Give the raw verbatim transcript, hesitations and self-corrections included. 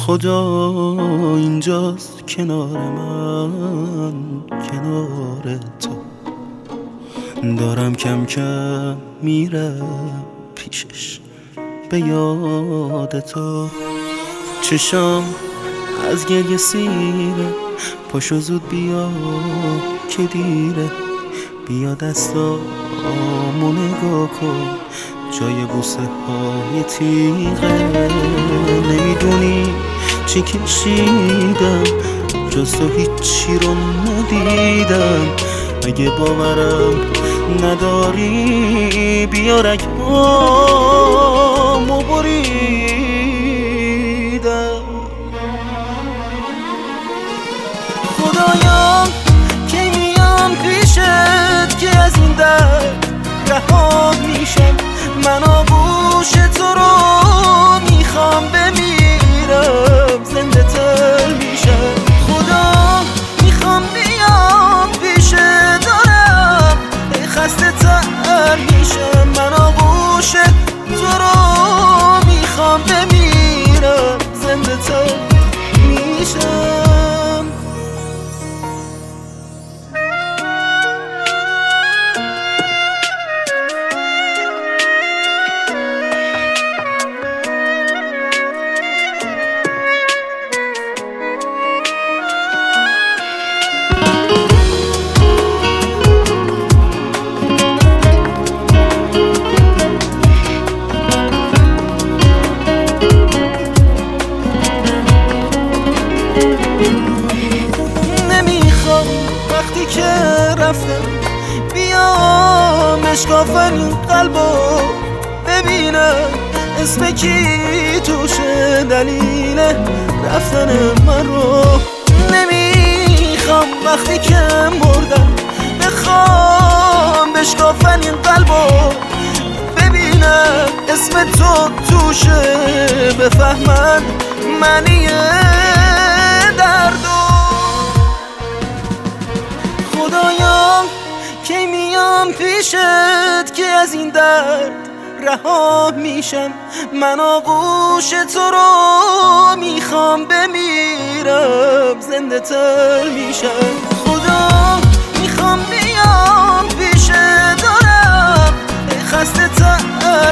خدا اینجاست کنار من، کنار تو دارم کم کم میرم پیشش به یاد تو. چشام از گریه سیره، پاشو زود بیا که دیره، بیا دستامو نگاه کن جای بوسه های تیغه. نمیدونی چی کشیدم جز تو هیچی رو ندیدم. اگه باورم نداری بیا رگامو بریدم. خدایا کی میام پیشت که از این درد رها میشم. من آغوش تو رو میخوام بمیرم، زنده تر میشم. خدا میخوام بیام پیش دارم خسته تر میشم. من آغوش تو رو میخوام بمیرم، زنده تر میشم. نمیخوام وقتی که رفتم بیام اشکافن این قلبو ببینم اسم کی توشه دلیل رفتن من رو. نمیخوام وقتی که مردم بخوام بشکافن این قلبو ببینم اسم تو توشه، بفهمن معنی دردو. خدایا کی میام پیشت که از این درد رها میشم. من آغوش تو رو میخوام بمیرم، زنده تر میشم. خدا میخوام بیام پیش دارم خسته تر